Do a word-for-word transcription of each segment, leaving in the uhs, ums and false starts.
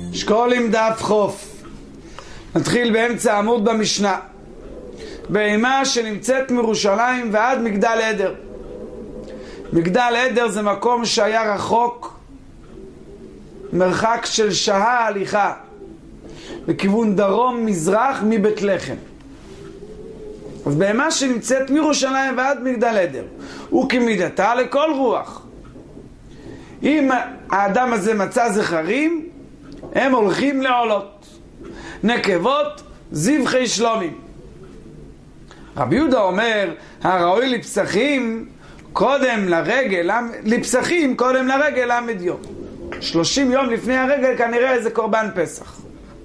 שקולים דף חוף. נתחיל באמצע עמוד במשנה. בהמה שנמצאת מירושלים ועד מגדל עדר. מגדל עדר זה מקום שהיה רחוק, מרחק של שעה הליכה, לכיוון דרום מזרח מבית לחם. אז בהמה שנמצאת מירושלים ועד מגדל עדר, הוא כמידתה לכל רוח. אם האדם הזה מצא זכרים, הם הולכים לעולות. נקבות זבחי שלומים. רבי יהודה אומר, הראוי לפסחים קודם לרגל, לפסחים קודם לרגל למד יום. שלושים יום לפני הרגל כנראה זה קורבן פסח.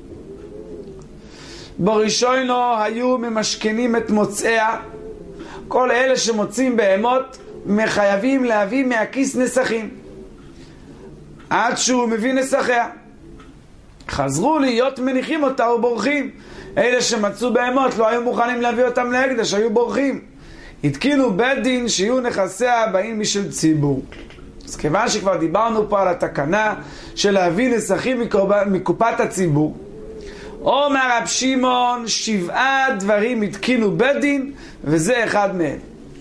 בראשונו היו ממשכנים את מוצאיה. כל אלה שמוצאים בהמות מחייבים להביא מהכיס נסכים עד שהוא מביא נסחיה. חזרו להיות מניחים אותה ובורחים. אלה שמצאו בהמות לא היו מוכנים להביא אותם להקדש, היו בורחים. התקינו בית דין שיהיו נכסיה הבאים משל ציבור. אז כיוון שכבר דיברנו פה על התקנה של להביא נסכים מקופת הציבור, אומר רב שמעון, שבעה דברים התקינו בית דין, וזה אחד מהם.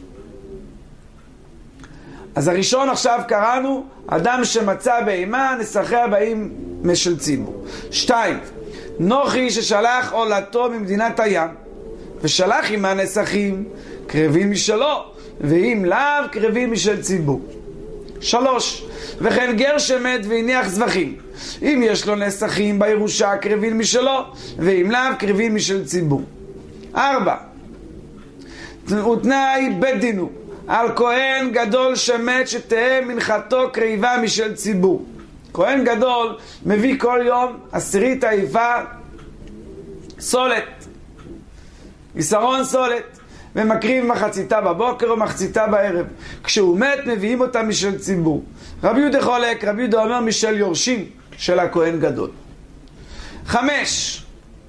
אז הראשון עכשיו קראנו, אדם שמצא בהמה, נסחיה הבאים משל ציבור. שתיים, נוחי ששלח עולתו ממדינת הים, ושלח עם הנסכים קרבים משלו, ואם לאו קרבים משל ציבור. שלוש, וכן גר שמת והניח זבחים, אם יש לו נסכים בירושה קרבים משלו, ואם לאו קרבים משל ציבור. ארבע, ותנאי בית דינו על כהן גדול שמת שתהא מנחתו קריבה משל ציבור. כהן גדול מביא כל יום עשירית העיפה סולת, יסרון סולת, ומקריב מחציתה בבוקר ומחציתה בערב. כשהוא מת מביאים אותה משל ציבור. רבי יהודה חולק, רבי יהודה אומר משל יורשים של הכהן גדול. חמש,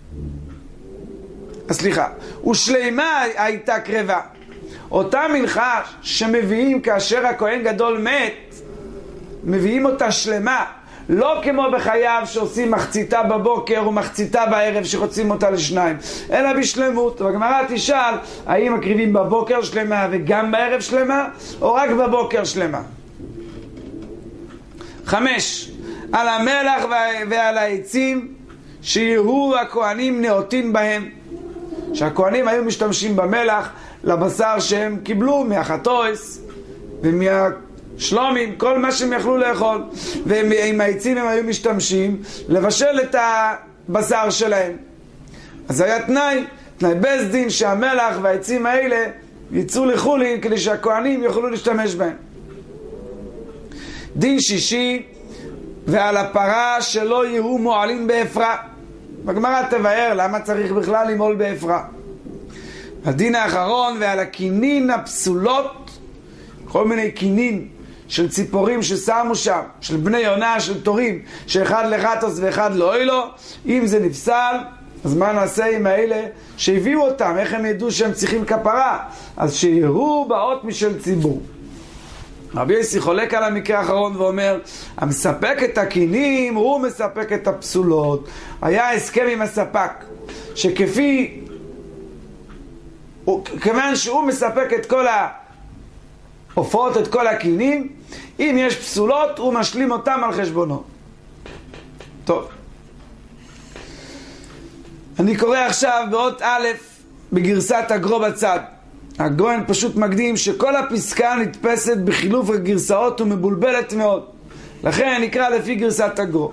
סליחה, ושלימה הייתה קרבה. אותה מנחה שמביאים כאשר הכהן גדול מת, מביאים אותה שלמה, לא כמו בחייו שעושים מחציתה בבוקר ומחציתה בערב שחוצים אותה לשניים, אלא בשלמות. והגמרא תשאל, האם מקריבים בבוקר שלמה וגם בערב שלמה, או רק בבוקר שלמה? חמש, על המלח ועל העצים שיהיו הכהנים נאותים בהם. שהכהנים היו משתמשים במלח לבשר שהם קיבלו מהחטוס ומהשלומים, כל מה שהם יכלו לאכול, ועם העצים הם היו משתמשים לבשל את הבשר שלהם. אז היה תנאי, תנאי בית דין שהמלח והעצים האלה יצאו לחולין כדי שהכהנים יוכלו להשתמש בהם. דין שישי, ועל הפרה שלא יהיו מועלים באפרה. בגמרא תבאר למה צריך בכלל למעול באפרה. הדין האחרון, ועל הכינין הפסולות, כל מיני כינין של ציפורים ששמו שם, של בני יונה, של תורים, שאחד לחטוס ואחד לא אוי לו, אם זה נפסל, אז מה נעשה עם האלה שהביאו אותם? איך הם ידעו שהם צריכים כפרה? אז שיראו באות משל ציבור. רבי יוסי חולק על המקרה האחרון ואומר, המספק את הכינים הוא מספק את הפסולות. היה הסכם עם הספק שכפי כיוון שהוא מספק את כל העופות, את כל הכינים, אם יש פסולות הוא משלים אותם על חשבונו. טוב, אני קורא עכשיו באות א' בגרסת הגרו בצד. הגויין פשוט מקדים שכל הפסקה נתפסת בחילוף הגרסאות ומבולבלת מאוד, לכן נקרא לפי גרסת הגרו.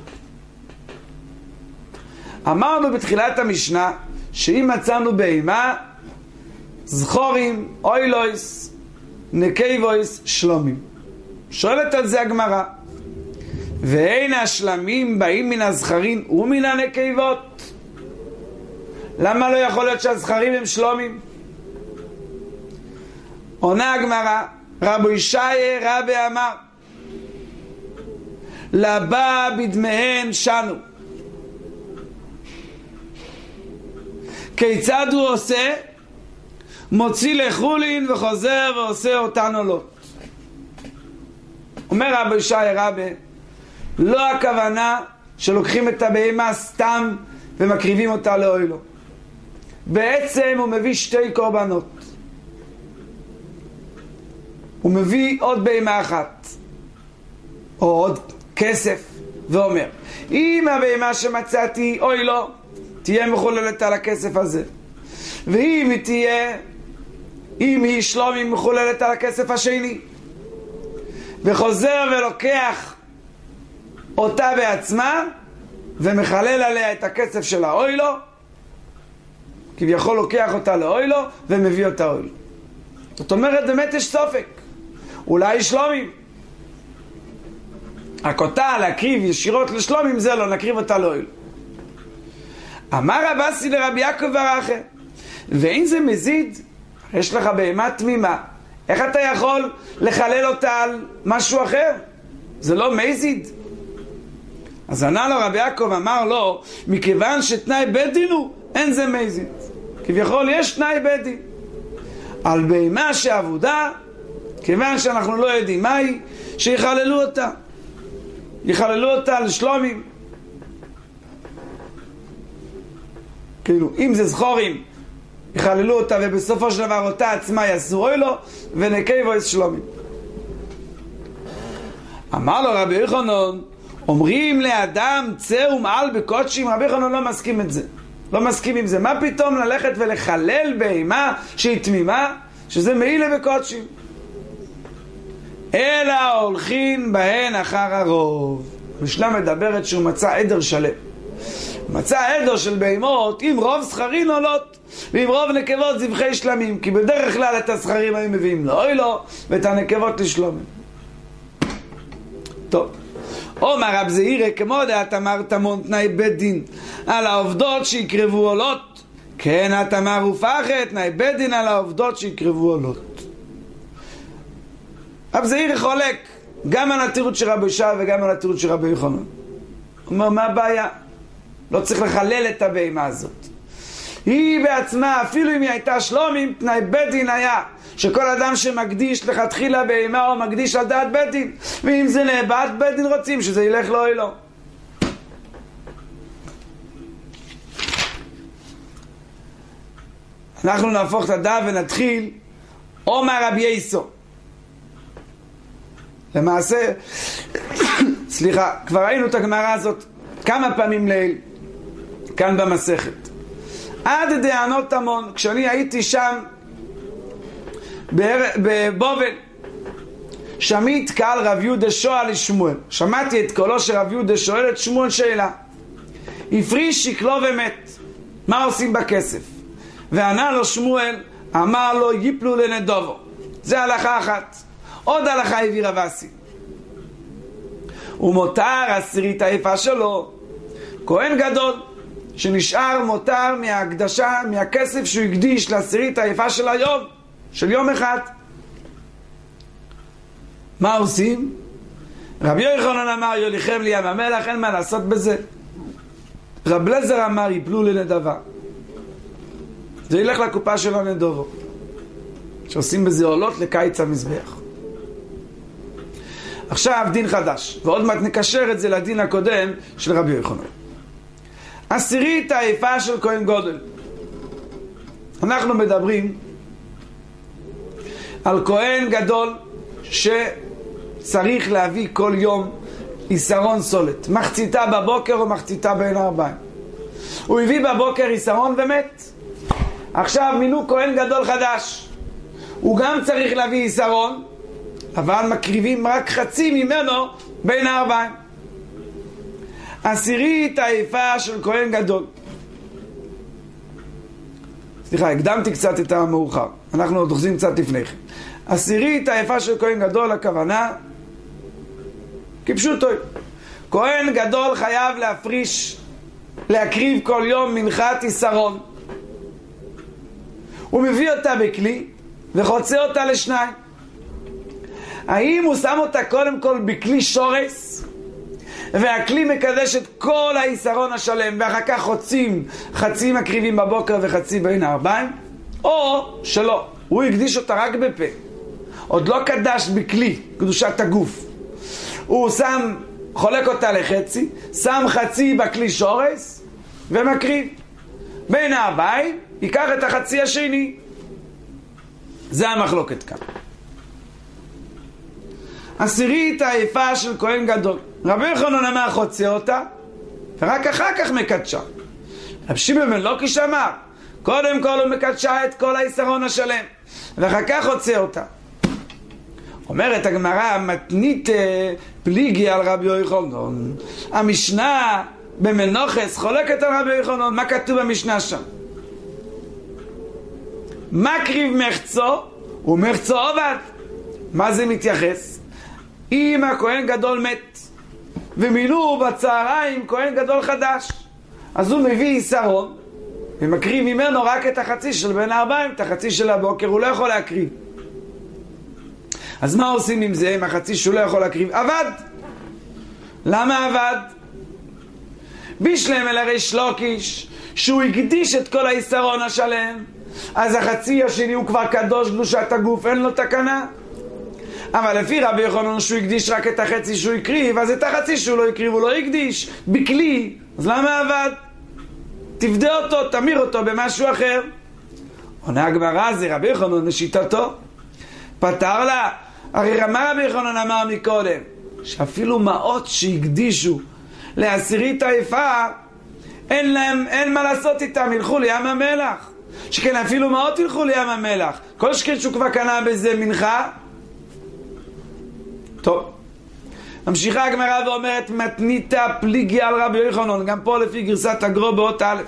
אמרנו בתחילת המשנה שאם מצאנו בהמה, זכורים, אוילויס, נקייבויס, שלומים. שואלת על זה הגמרא, ואין השלמים באים מן הזכרים ומן הנקייבות? למה לא יכול להיות שהזכרים הם שלומים? עונה הגמרא, רבי ישי רבי אמר, לבא בדמיהן שנו. כיצד הוא עושה? מוציא לחולין וחוזר ועושה אותן עולות. אומר רבי ישי רבי, לא הכוונה שלוקחים את הבהמה סתם ומקריבים אותה לאוילו. בעצם הוא מביא שתי קורבנות. הוא מביא עוד בהמה אחת, או עוד כסף, ואומר, אם הבהמה שמצאתי, אוי לא, תהיה מחוללת על הכסף הזה. ואם היא תהיה, אם היא שלום, היא מחוללת על הכסף השני. וחוזר ולוקח אותה בעצמה, ומחלל עליה את הכסף של האוי לא, כביכול לוקח אותה לאוי לו, ומביא אותה אוי לו. זאת אומרת, באמת יש סופק. אולי שלומים. רק אותה להקריב ישירות לשלומים, זה לא, נקריב אותה לאוי לו. אמר רבסי לרבי יעקב ברכה, ואין זה מזיד, יש לך בהמה תמימה, איך אתה יכול לחלל אותה על משהו אחר? זה לא מזיד. אז ענה לו רבי יעקב, אמר לו, מכיוון שתנאי בית דין הוא, אין זה מזיד. כביכול יש תנאי בית דין. על בהמה שעבודה, כיוון שאנחנו לא יודעים מהי, שיחללו אותה. יחללו אותה לשלומים. כאילו, אם זה זכורים, יחללו אותה, ובסופו של דבר אותה עצמה יעשו אוי לו, ונקייבו את שלומים. אמר לו רבי יוחנן, אומרים לאדם צא ומעל בקודשים, רבי יוחנן לא מסכים את זה. לא מסכים עם זה. מה פתאום ללכת ולחלל בהמה שהיא תמימה, שזה מעילה בקודשים? אלא הולכים בהן אחר הרוב. משנה מדברת שהוא מצא עדר שלם. מצא עדר של בהמות עם רוב זכרים עולות, ועם רוב נקבות זבחי שלמים, כי בדרך כלל את הזכרים היו מביאים לאוי לו, ואת הנקבות לשלומים. טוב. אומר רב זעירא, כמו דעת אמרת מון תנאי בית דין על העובדות שיקרבו עולות, כן את אמר ופחת תנאי בית דין על העובדות שיקרבו עולות. רב זעירא חולק גם על התירוץ של רבי ישעיה וגם על התירוץ של רבי יוחנן. הוא אומר, מה הבעיה? לא צריך לחלל את הבהמה הזאת. היא בעצמה, אפילו אם היא הייתה שלומים, תנאי בית דין היה שכל אדם שמקדיש לכתחילה בהמה או מקדיש על דעת בית דין, ואם זה נאבד בית דין רוצים שזה ילך לא או לא. אנחנו נהפוך את הדף ונתחיל אומר רבי יסו. למעשה סליחה, כבר ראינו את הגמרא הזאת כמה פעמים ליל כאן במסכת. עד דענות המון, כשאני הייתי שם בבובל, שמית קהל רב יהודה שואל לשמואל. שמעתי את קולו של רב יהודה שואל את שמואל שאלה, הפריש שקלו ומת, מה עושים בכסף? וענה לו שמואל, אמר לו ייפלו לנדובו. זה הלכה אחת. עוד הלכה הביא רב אסי, ומותר עשירית היפה שלו, כהן גדול שנשאר מותר מההקדשה, מהכסף שהוא הקדיש לעשירית היפה של היום, של יום אחד. מה עושים? רבי יוחנן אמר יוליכם לי ים המלח, אין מה לעשות בזה. רב לזר אמר יפלו לנדבה, זה ילך לקופה של הנדובו, שעושים בזה עולות לקיץ המזבח. עכשיו דין חדש, ועוד מעט נקשר את זה לדין הקודם של רבי יוחנן. עשירית היפה של כהן גודל. אנחנו מדברים על כהן גדול שצריך להביא כל יום יסרון סולת, מחציתה בבוקר או מחציתה בין ארבעים. הוא הביא בבוקר יסרון ומת. עכשיו מינו כהן גדול חדש, הוא גם צריך להביא יסרון, אבל מקריבים רק חצי ממנו בין הארבעים. עשירית היפה של כהן גדול. סליחה, הקדמתי קצת את המאוחר, אנחנו עוד אוחזים קצת לפני כן. עשירית היפה של כהן גדול, הכוונה כפשוטו, כהן גדול חייב להפריש, להקריב כל יום מנחת יסרון. הוא מביא אותה בכלי וחוצה אותה לשניים. האם הוא שם אותה קודם כל בכלי שורס, והכלי מקדש את כל היסרון השלם, ואחר כך חוצים, חצי מקריבים בבוקר וחצי בין הארבעים, או שלא, הוא הקדיש אותה רק בפה, עוד לא קדש בכלי, קדושת הגוף. הוא שם חולק אותה לחצי, שם חצי בכלי שורס ומקריב. בין הארבעים ייקח את החצי השני. זה המחלוקת כאן. עשירית היפה של כהן גדול, רבי יוחנן אמר חוצה אותה ורק אחר כך מקדשה. רבי שמעון בן לוקיש אמר קודם כל הוא מקדשה את כל היסרון השלם ואחר כך חוצה אותה. אומרת הגמרא מתנית פליגי על רבי יוחנן, המשנה במנוחס חולקת על רבי יוחנן. מה כתוב במשנה שם? מקריב מחצו ומחצו עובד. מה זה מתייחס? אם הכהן גדול מת ומינו בצהריים כהן גדול חדש, אז הוא מביא יסרון ומקריב ממנו רק את החצי של בין הארבעים, את החצי של הבוקר הוא לא יכול להקריב. אז מה עושים עם זה, עם החצי שהוא לא יכול להקריב? עבד. למה עבד? בישלם אל הריש לוקיש שהוא הקדיש את כל היסרון השלם, אז החצי השני הוא כבר קדוש קדושת הגוף, אין לו תקנה. אבל לפי רבי יוחנן שהוא הקדיש רק את החצי שהוא הקריב, אז את החצי שהוא לא הקריב הוא לא הקדיש בכלי, אז למה עבד? תבדה אותו, תמיר אותו במשהו אחר. עונה הגמרא, זה רבי יוחנן לשיטתו פתר לה. הרי רמה רבי יוחנן אמר מקודם שאפילו מעות שהקדישו לעשירית היפה אין להם, אין מה לעשות איתם, ילכו לים המלח. שכן אפילו מעות ילכו לים המלח, כל שכן שהוא כבר קנה בזה מנחה. טוב, ממשיכה הגמרא ואומרת מתניתה פליגי על רבי יוחנן, גם פה לפי גרסת הגרו באות א',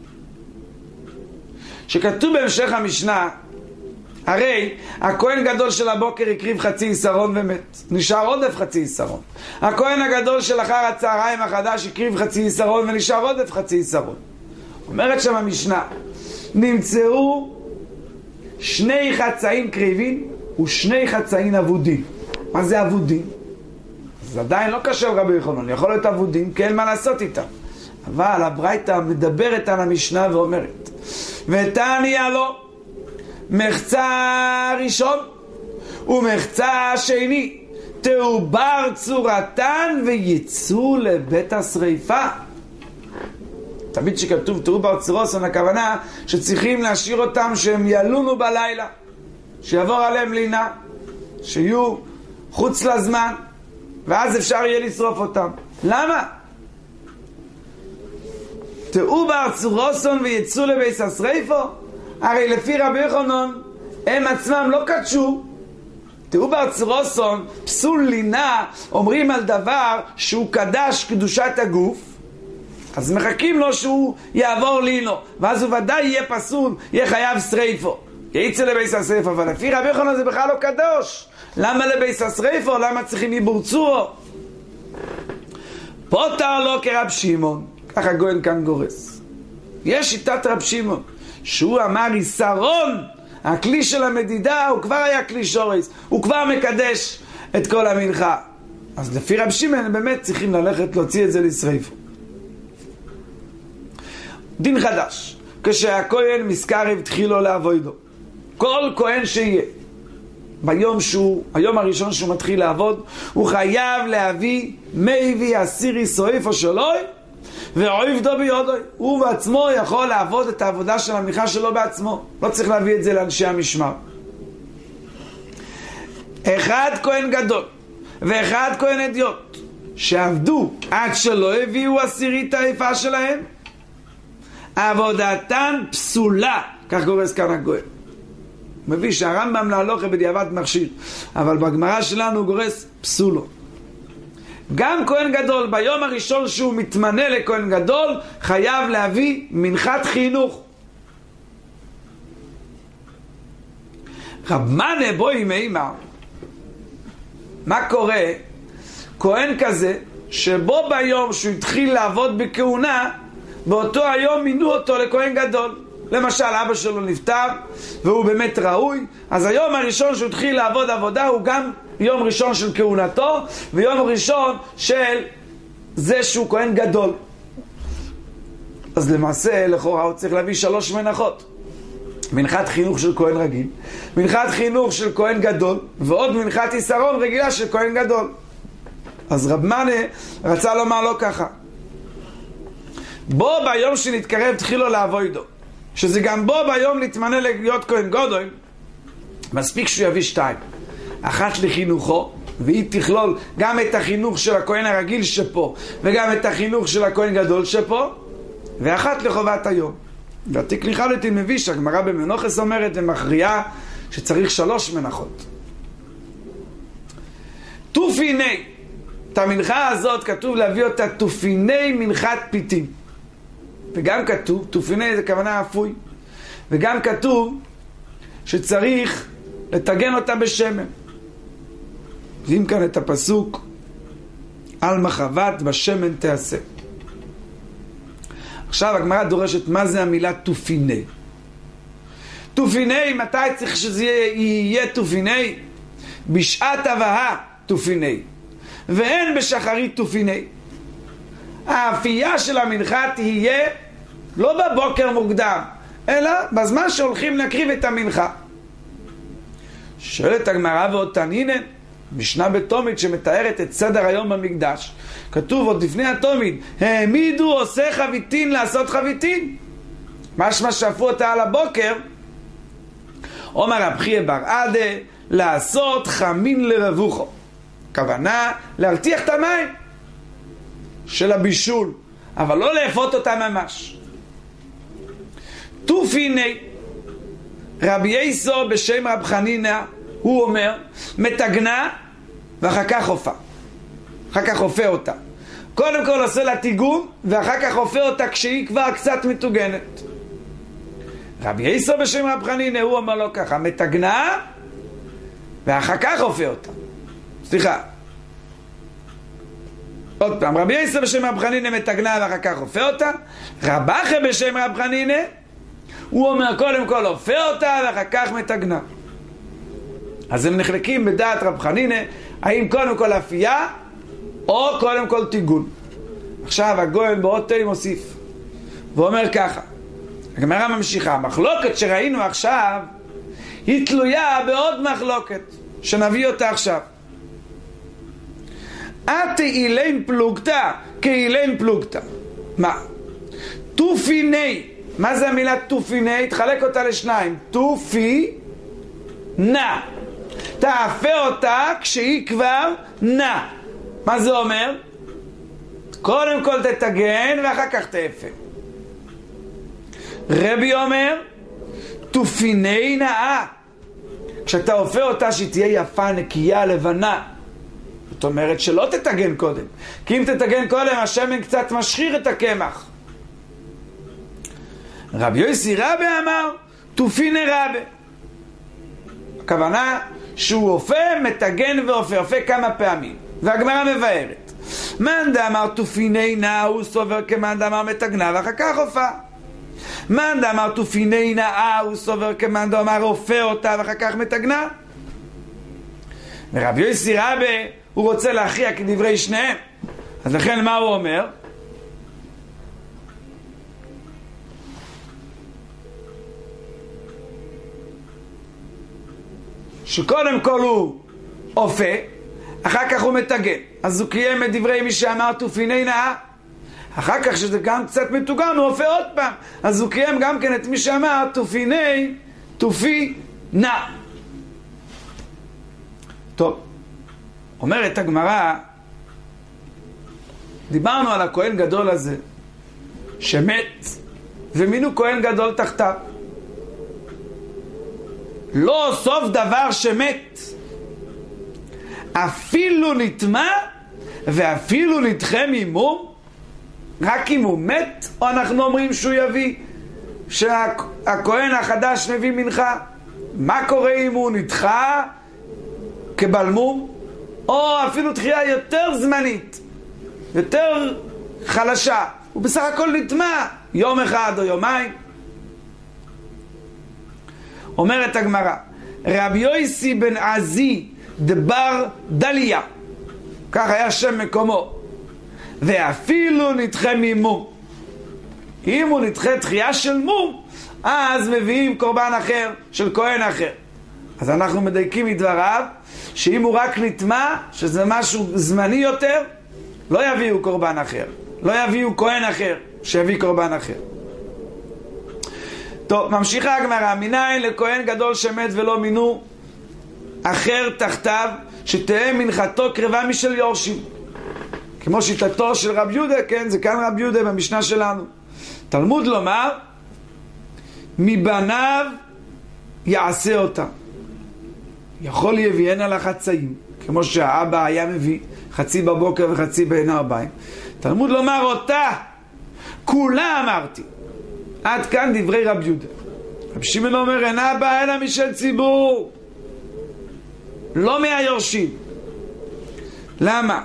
שכתוב בהמשך המשנה הרי הכהן גדול של הבוקר הקריב חצי יסרון ומת, נשאר עודף חצי יסרון. הכהן הגדול של אחר הצהריים החדש הקריב חצי יסרון ונשאר עודף חצי יסרון. אומרת שם המשנה נמצאו שני חצאים קריבים ושני חצאים אבודים. מה זה אבודים? זה עדיין לא קשה לרבי יוחנן, יכול להיות אבודים, כי אין מה לעשות איתם. אבל הברייתא מדברת על המשנה ואומרת ותניא לו מחצה ראשון ומחצה שני תעובר צורתן ויצאו לבית השריפה. תמיד שכתוב תעובר צורתן, הכוונה שצריכים להשאיר אותם שהם ילונו בלילה, שיעבור עליהם לינה, שיהיו חוץ לזמן, ואז אפשר יהיה לשרוף אותם. למה? תעובר צורתן ויצאו לבית השריפה. הרי לפי רבי יוחנן הם עצמם לא קדשו. תעובר צורתן, פסול לינה, אומרים על דבר שהוא קדש קדושת הגוף, אז מחכים לו שהוא יעבור לינו, ואז הוא ודאי יהיה פסול, יהיה חייב שריפו, יצא לבית השריפה. אבל לפי רבי יוחנן זה בכלל לא קדוש. למה לבית השריפה? למה צריכים עיבור צורו? פוטר לו כרב שמעון, ככה גויין כאן גורס. יש שיטת רב שמעון שהוא אמר יסרון, הכלי של המדידה, הוא כבר היה כלי שורס, הוא כבר מקדש את כל המנחה. אז לפי רב שמעון באמת צריכים ללכת להוציא את זה לשריפה. דין חדש, כשהכהן מסקרב תחילו לעבודו, כל כהן שיהיה ביום שהוא, היום הראשון שהוא מתחיל לעבוד, הוא חייב להביא מייבי עשירי סויפו שלוי ועובדו ביודו. הוא בעצמו יכול לעבוד את העבודה של המנחה שלו בעצמו, לא צריך להביא את זה לאנשי המשמר. אחד כהן גדול ואחד כהן אדיוט שעבדו עד שלא הביאו עשירית היפה שלהם, עבודתן פסולה, כך גורס כאן הגויין. מביא שהרמב"ם להלוכה בדיעבד מכשיר, אבל בגמרא שלנו גורס פסולו. גם כהן גדול ביום הראשון שהוא מתמנה לכהן גדול חייב להביא מנחת חינוך. רב מנה בואי מאמר, מה קורה? כהן כזה שבו ביום שהוא התחיל לעבוד בכהונה, באותו היום מינו אותו לכהן גדול. למשל אבא שלו נפטר והוא באמת ראוי, אז היום הראשון שהוא התחיל לעבוד עבודה הוא גם יום ראשון של כהונתו ויום ראשון של זה שהוא כהן גדול. אז למעשה לכאורה הוא צריך להביא שלוש מנחות, מנחת חינוך של כהן רגיל, מנחת חינוך של כהן גדול, ועוד מנחת יסרון רגילה של כהן גדול. אז רב מנה רצה לומר לו ככה, בו ביום שנתקרב תחילו לעבודו, שזה גם בו ביום להתמנה להיות כהן גדול, מספיק שהוא יביא שתיים, אחת לחינוכו, והיא תכלול גם את החינוך של הכהן הרגיל שפה וגם את החינוך של הכהן גדול שפה, ואחת לחובת היום. ועתיק לחלוטין מביא שהגמרא במנוחס אומרת ומכריעה שצריך שלוש מנחות. תופיני, את המנחה הזאת כתוב להביא אותה תופיני מנחת פיתים, וגם כתוב, תופיני זה כוונה אפוי, וגם כתוב שצריך לתגן אותה בשמן. רואים כאן את הפסוק על מחבת בשמן תעשה. עכשיו הגמרא דורשת מה זה המילה תופיני. תופיני, מתי צריך שזה יהיה תופיני? בשעת הבאה תופיני, ואין בשחרית תופיני. האפייה של המנחה תהיה לא בבוקר מוקדם, אלא בזמן שהולכים להקריב את המנחה. שואלת הגמרא ועוד תנינן, משנה בתומית שמתארת את סדר היום במקדש, כתוב עוד לפני התומית, העמידו עושה חביתין לעשות חביתין, משמע שפו אותה על הבוקר. אומר רב חייא בר עדה, לעשות חמין לרבוכו, כוונה להרתיח את המים של הבישול, אבל לא לאפות אותה ממש. תופיני, רבי יסו בשם רב חנינא, הוא אומר, מתגנה ואחר כך הופה, אחר כך הופה אותה. קודם כל עושה לה תיגון ואחר כך הופה אותה כשהיא כבר קצת מתוגנת. רבי יסו בשם רב חנינא, הוא אומר לו ככה, מתגנה ואחר כך הופה אותה. סליחה, עוד פעם, רבי יסו בשם רב חנינא מתגנה ואחר כך הופה אותה. רב אחא בשם רב חנינא, הוא אומר קודם כל הופה אותה ואחר כך מתגנה. אז הם נחלקים בדעת רב חנינא, האם קודם כל אפייה או קודם כל תיגון. עכשיו הגויין בעוד תהי מוסיף ואומר ככה, הגמרא ממשיכה, המחלוקת שראינו עכשיו היא תלויה בעוד מחלוקת שנביא אותה עכשיו. אתי אילין פלוגתא כאילין פלוגתא. מה? תופיני, מה זה המילה תופיני? תחלק אותה לשניים, תופי נא, תאפה אותה כשהיא כבר נא. מה זה אומר? קודם כל תתגן ואחר כך תאפה. רבי אומר תופיני נאה, כשאתה אופה אותה שהיא תהיה יפה, נקייה, לבנה. זאת אומרת שלא תתגן קודם, כי אם תתגן קודם השמן קצת משחיר את הקמח. רבי יוסי רבי אמר תופיני רבי, הכוונה שהוא אופה, מתגן ואופה, אופה כמה פעמים. והגמרא מבארת, מאן דאמר תופיני נא, הוא סובר כמאן דאמר מתגנה ואחר כך אופה. מאן דאמר תופיני נאה, הוא סובר כמאן דאמר אופה אותה ואחר כך מתגנה. ורבי יוסי רבי הוא רוצה להכריע כדברי שניהם, אז לכן מה הוא אומר? שקודם כל הוא אופה, אחר כך הוא מתגן. אז הוא קיים את דברי מי שאמר תופיני נאה. אחר כך שזה גם קצת מתוגן הוא אופה עוד פעם, אז הוא קיים גם כן את מי שאמר תופיני תופי נא. טוב, אומרת הגמרא, דיברנו על הכהן גדול הזה שמת ומינו כהן גדול תחתיו. לא סוף דבר שמת, אפילו נטמא ואפילו נדחה ממום. רק אם הוא מת, או אנחנו אומרים שהוא יביא, שהכהן החדש מביא מנחה. מה קורה אם הוא נדחה כבלמום, או אפילו דחייה יותר זמנית, יותר חלשה, הוא בסך הכל נטמא יום אחד או יומיים. אומרת הגמרא, רבי יוסי בן עזי דבר דליה, כך היה שם מקומו, ואפילו נדחה ממום. אם הוא נדחה דחייה של מום, אז מביאים קורבן אחר של כהן אחר. אז אנחנו מדייקים מדבריו שאם הוא רק נטמע, שזה משהו זמני יותר, לא יביאו קורבן אחר, לא יביאו כהן אחר שיביא קורבן אחר. טוב, ממשיכה הגמרא, מניין לכהן גדול שמת ולא מינו אחר תחתיו, שתהיה מנחתו קרבה משל יורשים, כמו שיטתו של רב יהודה, כן, זה כאן רב יהודה במשנה שלנו. תלמוד לומר, מבניו יעשה אותה, יכול יביאנה לחצאים, כמו שהאבא היה מביא חצי בבוקר וחצי בין ארבעים. תלמוד לומר אותה כולה אמרתי. עד כאן דברי רב יהודה. רב שמעון אומר, אינה באה אלא משל ציבור, לא מהיורשים. למה?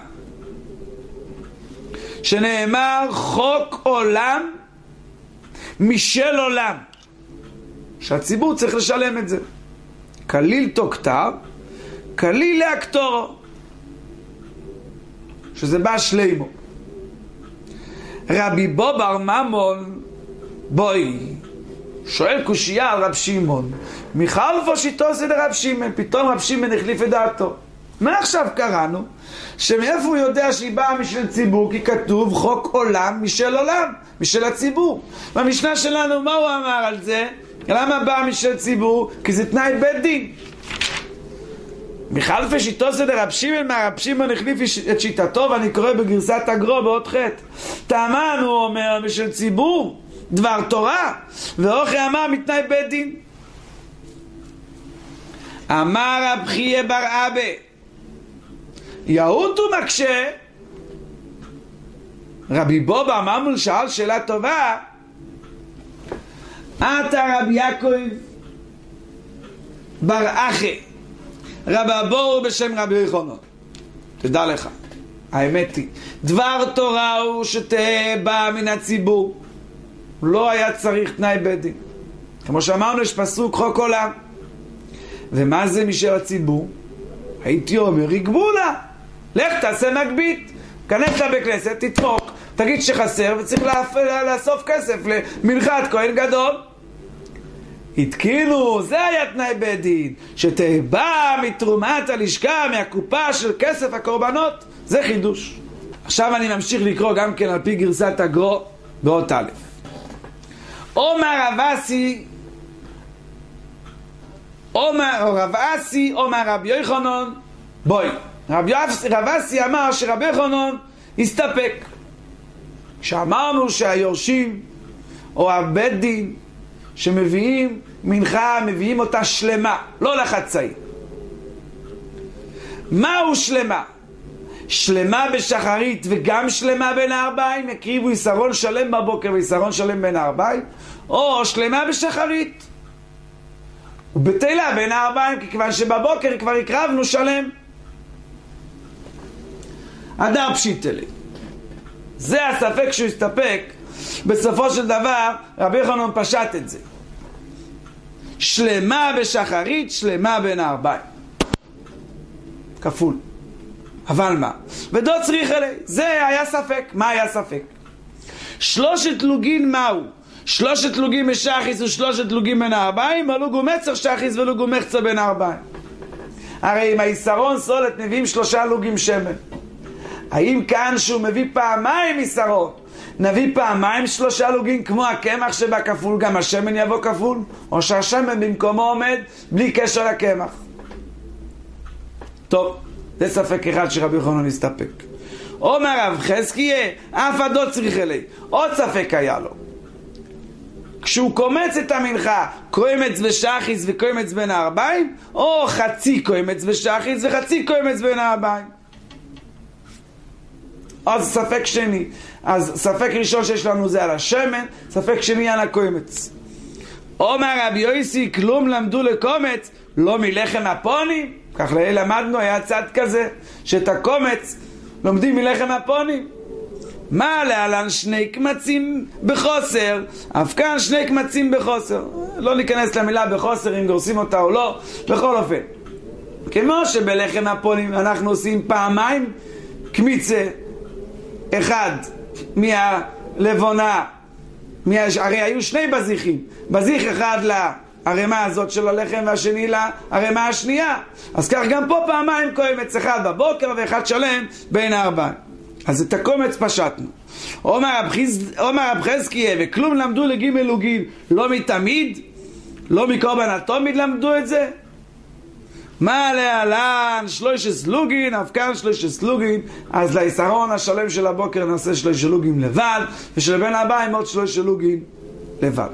שנאמר חוק עולם משל עולם, שהציבור צריך לשלם את זה. כליל תוקתר, כליל להקטורו, שזה בא שלימו. רבי בו בר ממון בואי שואל קושייה על רב שמעון, מחלפו שיטו זה לרב שמעון, פתאום רב שמעון החליף את דעתו. מה עכשיו קראנו? שמאיפה הוא יודע שהיא באה משל ציבור? כי כתוב חוק עולם משל עולם, משל הציבור. במשנה שלנו מה הוא אמר על זה? למה באה משל ציבור? כי זה תנאי בית דין. מחלפי שיטו זה לרב שמעון, מה רב שמעון החליף את שיטתו, ואני קורא בגרסת הגרו בעוד חטא. תאמן, הוא אומר, משל ציבור דבר תורה, ואוכי אמר מתנאי בית דין. אמר רב חייא בר אבא, יהות הוא מקשה. רבי בובה ממול שאל שאלה טובה, אתה רב יעקב בר אחי, רב אבור בשם רבי יוחנן. תדע לך, האמת היא, דבר תורה הוא שתהיה בא מן הציבור, לא היה צריך תנאי בית דין. כמו שאמרנו, יש פסוק חוק עולם. ומה זה משל הציבור? הייתי אומר, יגבו לה, לך תעשה מגבית, כנס לה בכנסת, תתמוק, תגיד שחסר וצריך לאסוף כסף למנחת כהן גדול. התקינו, זה היה תנאי בית דין, שתבא מתרומת הלשכה, מהקופה של כסף הקורבנות. זה חידוש. עכשיו אני ממשיך לקרוא גם כן על פי גרסת הגרו באות א'. אומר רב אסי, אומר רב אסי, אומר רב יוחנן, בואי. רב, רב אסי אמר שרב יוחנן הסתפק. כשאמרנו שהיורשים או הבית דין שמביאים מנחה, מביאים אותה שלמה, לא לחצאי. מהו שלמה? שלמה בשחרית וגם שלמה בין הארבעים, הקריבו יסרון שלם בבוקר ויסרון שלם בין הארבעים, או שלמה בשחרית ובתילה בין הארבעים, כיוון שבבוקר כבר הקרבנו שלם. הדר פשיטלי, זה הספק שהוא הסתפק. בסופו של דבר רבי יוחנן פשט את זה, שלמה בשחרית, שלמה בין הארבעים, כפול. אבל מה? ודו צריך אלי, זה היה ספק. מה היה ספק? שלושת לוגין מהו? שלושת לוגים משחיס ושלושת לוגים בין הארבעים, או לוגו מצר שחיס ולוגו מחצה בין הארבעים. הרי עם היסרון סולת מביאים שלושה לוגים שמן. האם כאן שהוא מביא פעמיים יסרון נביא פעמיים שלושה לוגים כמו הקמח שבה כפול גם השמן יבוא כפול, או שהשמן במקומו עומד בלי קשר לקמח? טוב, זה ספק אחד שרבי יוחנן הסתפק. אומר רב חזקיה, אף עדו צריך אלי. עוד ספק היה לו, כשהוא קומץ את המנחה קומץ ושחיס וקומץ בין הארבעים, או חצי קומץ ושחיס וחצי קומץ בין הארבעים. אז ספק שני. אז ספק ראשון שיש לנו זה על השמן, ספק שני על הקומץ. אומר רבי יוסי, כלום למדו לקומץ לא מלחם הפונים. כך למדנו, היה צד כזה שאת הקומץ לומדים מלחם הפונים. מה להלן שני קמצים בחוסר, אף כאן שני קמצים בחוסר. לא ניכנס למילה בחוסר אם גורסים אותה או לא. בכל אופן, כמו שבלחם הפונים אנחנו עושים פעמיים קמיצה, אחד מהלבונה, מה... הרי היו שני בזיחים, בזיח אחד הרמה הזאת של הלחם והשני להרמה השנייה. אז כך גם פה פעמיים קומץ, אחד בבוקר ואחד שלם בין הארבעים. אז את הקומץ פשטנו. אומר רב חזקיה, וכלום למדו לגימל לוגין, לא מתמיד, לא מקורבן התומיד למדו את זה. מה להלן שלוש לוגין, אף כאן שלוש לוגין, אז ליסרון השלם של הבוקר נעשה שלוש לוגין לבד, ושל בין הבאים עוד שלוש לוגין לבד.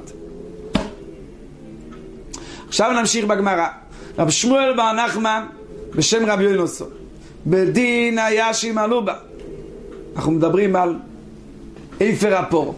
עכשיו נמשיך בגמרא. רב שמואל בר נחמן בשם רבי יונוסון, בדין היה שימלאו בה. אנחנו מדברים על איפר הפור.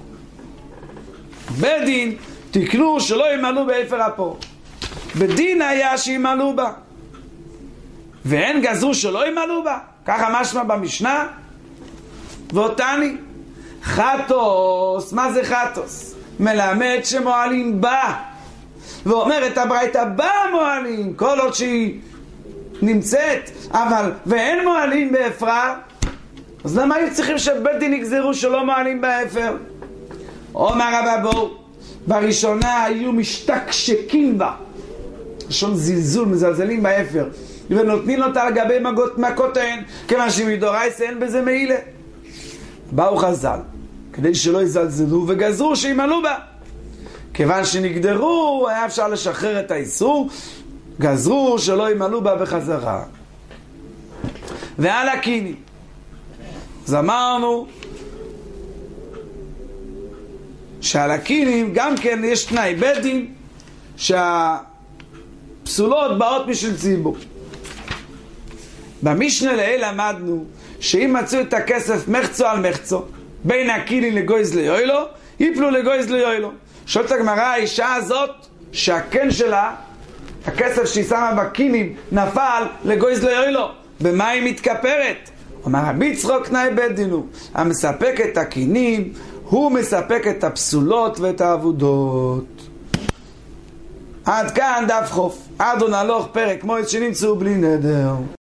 בדין תקנו שלא ימלאו באיפר הפור. בדין היה שימלאו בה, ואין גזרו שלא ימלאו בה. ככה משמע במשנה. ואותני חטוס, מה זה חטוס? מלמד שמועלים בה, ואומרת הברייתא בה מועלים כל עוד שהיא נמצאת, אבל ואין מועלים באפרה, אז למה היו צריכים שבית דין יגזרו שלא מועלים באפר? אומר רבא בואו, בראשונה היו משתקשקים בה, לשון זלזול, מזלזלים באפר, ונותנים אותה על גבי מכותיהן, כיוון שמדורייתא אין בזה מעילה. באו חז"ל כדי שלא יזלזלו וגזרו שימלאו בה. כיוון שנגדרו היה אפשר לשחרר את האיסור, גזרו שלא ימלאו בה בחזרה. ועל הקינים, אז אמרנו שעל הקינים גם כן יש תנאי בית דין שהפסולות באות משל ציבור. במשנה לעיל למדנו שאם מצאו את הכסף מחצו על מחצו בין הקינים לגויז ליוילו, יפלו לגויז ליוילו. שואלת הגמרא, האישה הזאת שהקן שלה, הכסף שהיא שמה בקינים, נפל לגויז ליוילו, במה היא מתכפרת? אומר רבי יצחק תנאי בית דינו, המספק את הקינים הוא מספק את הפסולות ואת העבודות. עד כאן דף חוף. עד ונהלוך פרק מועד שנמצאו בלי נדר.